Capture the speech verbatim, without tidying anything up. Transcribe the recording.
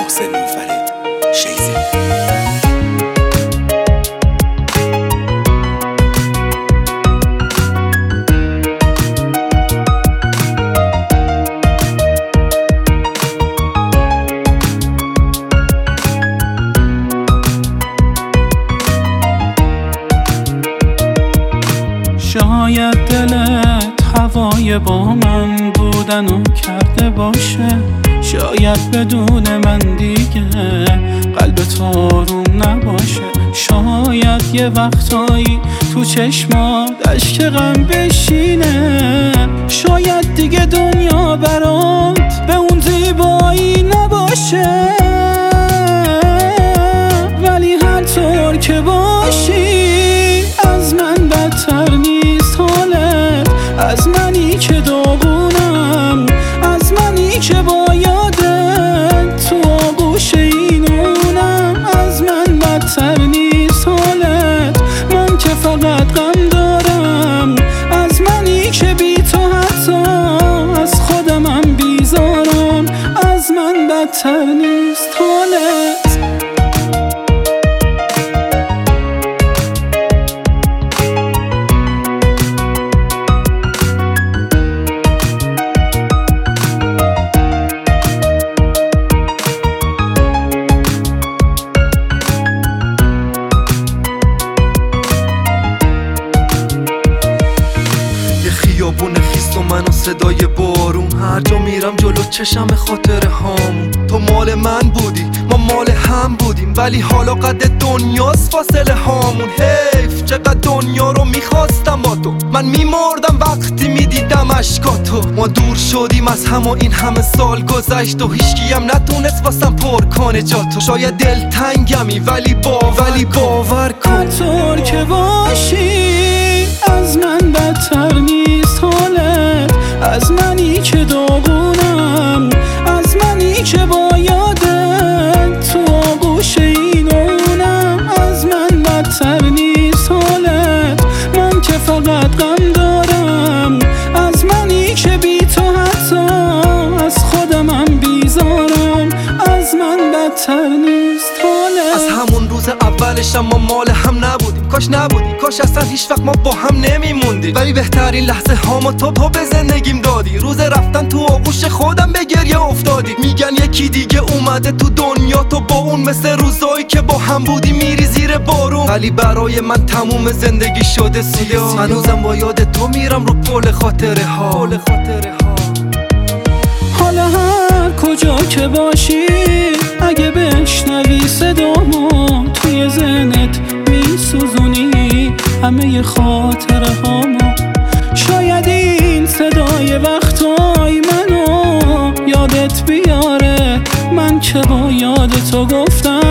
محسن منفرد شیزی. شاید دلت هوای با من بودن و کرده باشه، شاید بدون من دیگه قلبت آروم نباشه، شاید یه وقتایی تو چشمات اشک غم بشینه، شاید دیگه دنیا برات به اون زیبایی نباشه، ولی هر طور که باشی از من بدتر نیست حالت، از منی که داغونم، از منی که با یادت تو آغوش اینونم، از من بدتر نیست حالت، من که فقط غم دارم، از منی که بی تو حتی از خودمم بیزارم، از من بدتر نیست حالت. خیابون خیست و من و صدای بارون، هر جا میرم جلو چشم خاطر هامون، تو مال من بودی ما مال هم بودیم، ولی حالا قد دنیاست فاصله هامون، حیف چقدر دنیا رو میخواستم با تو، من میمردم وقتی میدیدم اشکاتو، ما دور شدیم از هم و این همه سال گذشت و هیچکی هم نتونست واسم پر کنه جاتو، شاید دل تنگمی ولی باور ولی باور کن هر طور که باشی از من بدتر نیست حالت، از منی که داغونم، از منی که با یادت تو آغوش اینونم، از من بدتر نیست حالت، من که فقط غم دارم، از منی که بی تو حتی از خودمم بیزارم، از من بدتر نیست حالت. از همون روز اولش ما مال هم نبودیم، کاش نبودی، کاش اصلا هیچ وقت ما با هم نمیموندیم، ولی بهترین لحظه هامو تو پا به زندگیم دادی، روز رفتن تو آغوش خودم به گریه افتادی، میگن یکی دیگه اومده تو دنیا تو با اون، مثل روزایی که با هم بودی میری زیر بارون، ولی برای من تموم زندگی شده سیاه، هنوزم با یاد تو میرم رو پل خاطره ها، پل خاطره ها. حالا هر کجا که باشی اگه بشنوی صدامو توی ذهنت میسوزونی همه خاطره هامو، شاید این صدای وقتای منو یادت بیاره، من که با یاد تو گفتم